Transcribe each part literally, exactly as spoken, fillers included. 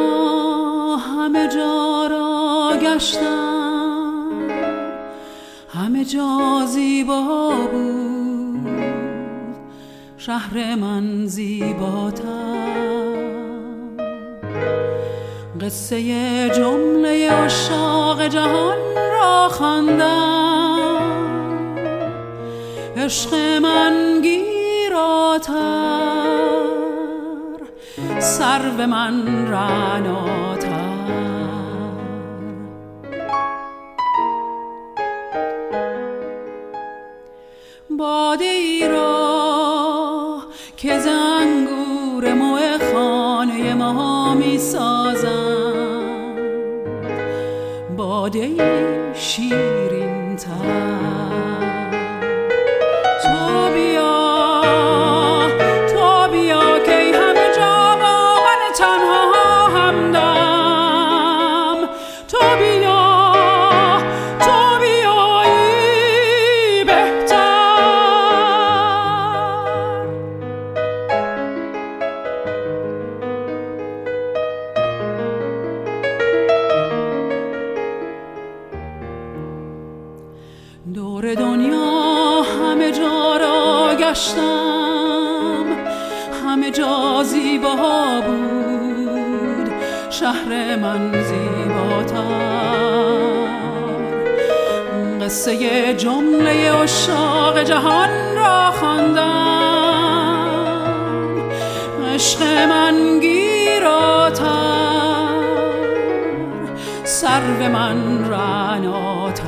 همه جا را گشتم، همه جا زیبا بود، شهر من زیباتر. قصه جمله عشاق جهان را خواندم، عشق من گیراتر، سرو من رعناتر. باده ای را که ز انگور مو خانه ما می سازم، باده ای شیرین تر. تو بیا تو بیا که همه جا با من تنها همدم. تو بیا تو بیایی بهتر. دور دنیا همه جا را گشتم، همه جا زیبا بود، شهر من زیباتر. قصه جمله عشاق جهان را خواندم، عشق من گیراتر، سرو من رعناتر.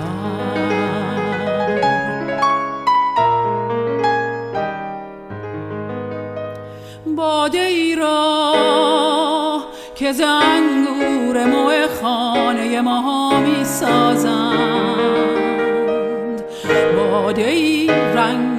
باده ای را که ز انگور مو خانه ما می سازند، باده ای رنگ